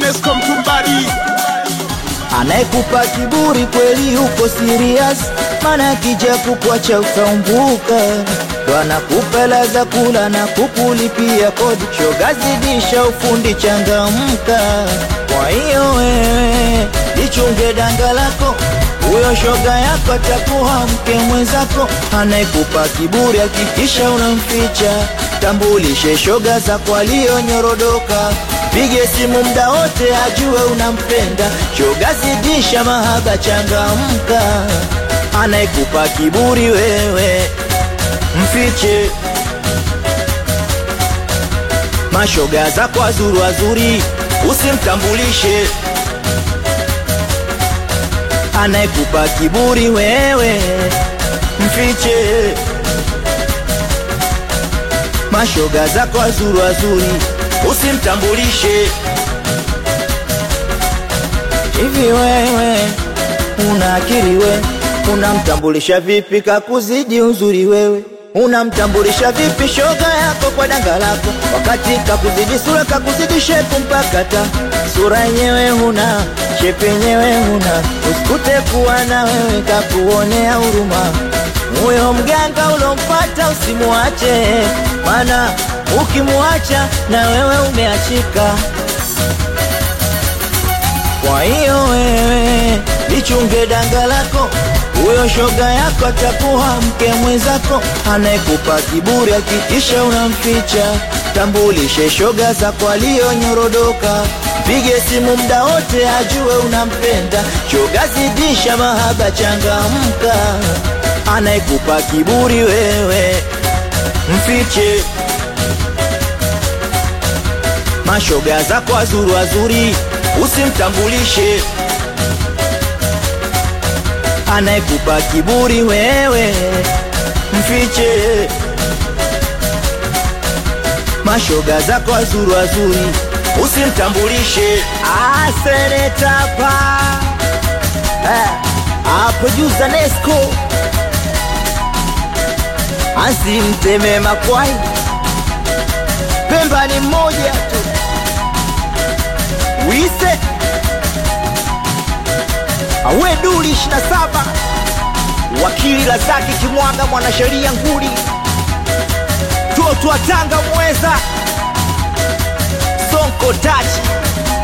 Nesco Mtumbadi. Anayekupa kiburi kweli uko serious, maana kija kukuacha utaumbuka. Ndo anakupa ladha kula na kukulipia kodi, shoga zidisha ufundi changamka. Kwa hiyo wewe jichunge danga lako, huyo shoga yako atakuwa mke mwenzako. Anayekupa kiburi hakikisha unamficha, tambulishe shoga zako aliyonyorodoka. Pige simu mda wote ajue unampenda, shoga zidisha mahaba changamka. Anayekupa kiburi wewe mfiche, mashoga zako wazuri usimtambulishe. Anayekupa kiburi wewe mfiche, mashoga zako wazuri usimtambulishe. Hivi wewe una akili we? Unamtambulisha vipi kakuzidi uzuri wewe? Unamtambulisha vipi shoga yako kwa danga lako, wakati kakuzidi sura, kakuzidi shepu mpaka ta sura yenyewe huna, shepu yenyewe huna. Usikute kuwa na wewe kakuonea huruma. Huyo mganga ulompata usimuache, maana ukimuacha na wewe umeachika. Kwa hiyo wewe lichunge danga lako, huyo shoga yako atakuwa mke mwenzako. Anayekupa kiburi hakikisha unamficha, tambulishe shoga zako aliyonyorodoka. Pige simu mda wote ajue unampenda, shoga zidisha mahaba changamka. Anayekupa kiburi wewe mfiche, mashoga zako wazuri usimtambulishe. Anayekupa kiburi wewe mfiche, mashoga zako wazuri usimtambulishe. Seneta pa producer Nesco asimteme makwai, Pemba ni mmoja tu. Wise awe Duli 27, wakili Lazaki Kimwaga, mwanasheria nguli, Toto wa Tanga Mweza, Sonko Tachi